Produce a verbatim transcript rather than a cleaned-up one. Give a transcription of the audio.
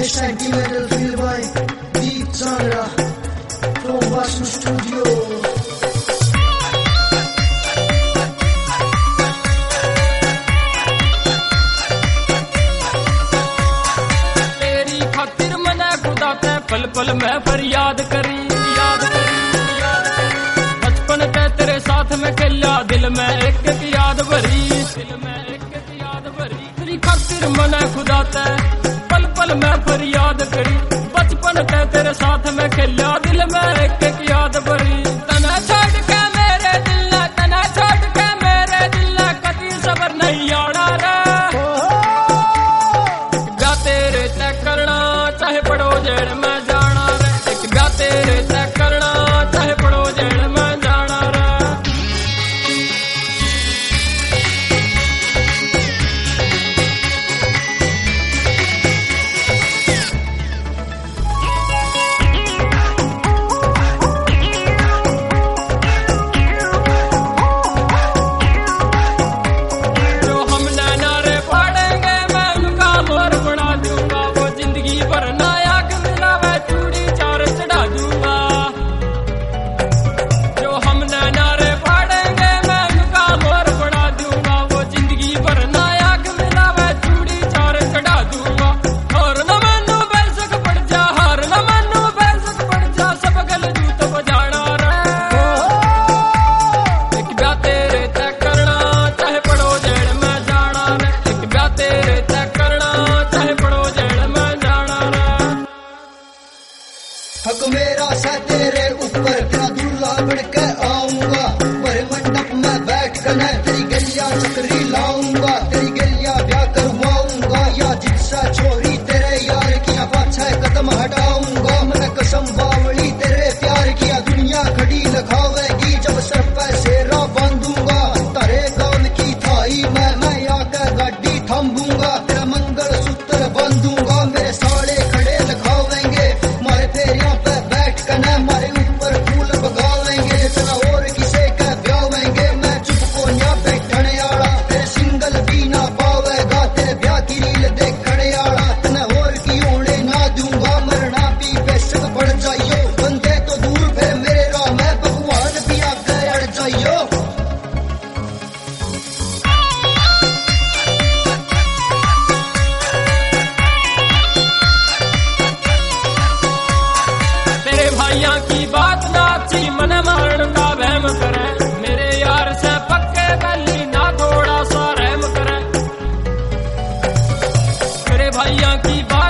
Sentimental feel by Deep Chandra from Vasu Studio. तेरी खातिर मने खुदा ते पल पल में फरियाद करी याद करी याद करी बचपन के तेरे साथ में खेला दिल में एक एक याद भरी दिल में एक एक याद भरी तेरी खातिर मने खुदा ते पल पल में फरियाद करी बचपन के तेरे साथ में खेला दिल में एक एक याद भरी तना छोड़ के मेरे दिल तना छोड़ के मेरे दिल कभी सबर नहीं आना रे गा तेरे तय करना चाहे पड़ो जेड़ में जाना रे एक गा तेरे तय करना चाहे पड़ो जेड़ में जाना रे हक मेरा सा तेरे ऊपर तेरा दूल्हा बन के आऊंगा पर मंडप में बैठ कर मैं तेरी गलिया चक्री लाऊंगा तेरी गलिया ब्याह करवाऊंगा या जिससे छोरी तेरे यार किया पाछे कदम हटाऊंगा मैं कसम बावली तेरे प्यार किया दुनिया खड़ी लखावेगी जब सर पे सेरा बांधूंगा तारे काम की थाई मैं मैं आकर गाड़ी थामूंगा तेरा मंगल सूत्र बांधूंगा मेरे साले खड़े लखावेंगे मारे फेरिया पे बैठ कर मारे ऊपर फूल बगावेंगे जितना और किसे का ब्यावेंगे मैं चुप को ना बैठने आला तेरे सिंगल भी ना पावेगा तेरे ब्याह की रील देखने आला तने और की होने ना दूंगा मरना भी बेशक बढ़ जाइयो बंदे तो दूर फिर मेरे राह में भगवान भी आगे अड़ जाइयो भाइयों की बात ना अच्छी मन मारण का वहम करे मेरे यार से पक्के गली ना थोड़ा सा रहम करे मेरे भाइयों की बात